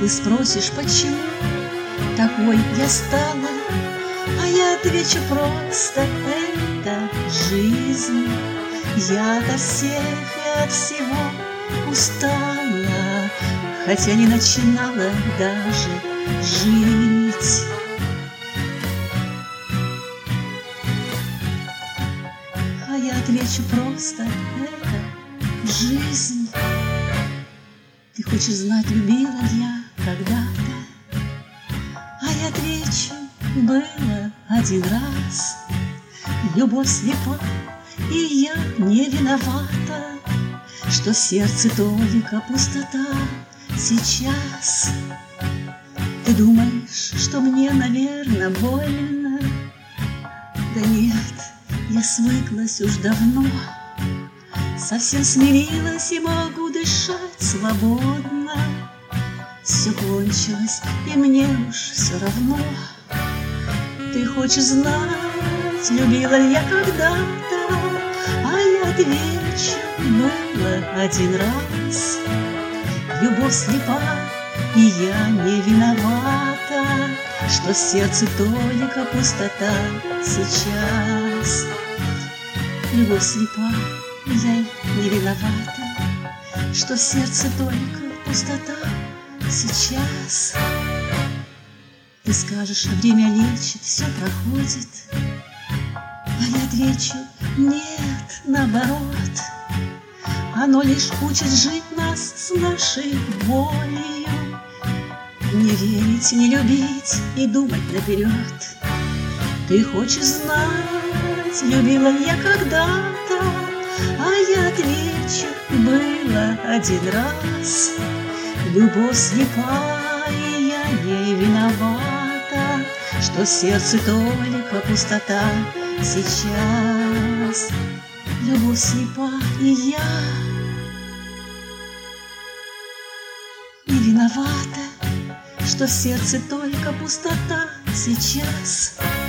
Ты спросишь, почему такой я стала, а я отвечу просто: это жизнь. Я от всех и от всего устала, хотя не начинала даже жить. А я отвечу просто: это жизнь. Ты хочешь знать, любила я когда-то? А я отвечу: было один раз. Любовь слепа, и я не виновата, что в сердце только пустота сейчас. Ты думаешь, что мне, наверное, больно? Да нет, я свыклась уж давно, совсем смирилась и могу дышать свободно. Все кончилось, и мне уж все равно. Ты хочешь знать, любила ли я когда-то? А я отвечу: было один раз. Любовь слепа, и я не виновата, что в сердце только пустота сейчас. Любовь слепа, и я не виновата, что в сердце только пустота сейчас. Ты скажешь: время лечит, все проходит. А я отвечу: нет, наоборот, оно лишь учит жить нас с нашей болью. Не верить, не любить и думать наперед. Ты хочешь знать, любила ли я когда-то? А я отвечу: было один раз. Любовь слепа, и я не виновата, что в сердце только пустота сейчас. Любовь слепа, и я не виновата, что в сердце только пустота сейчас.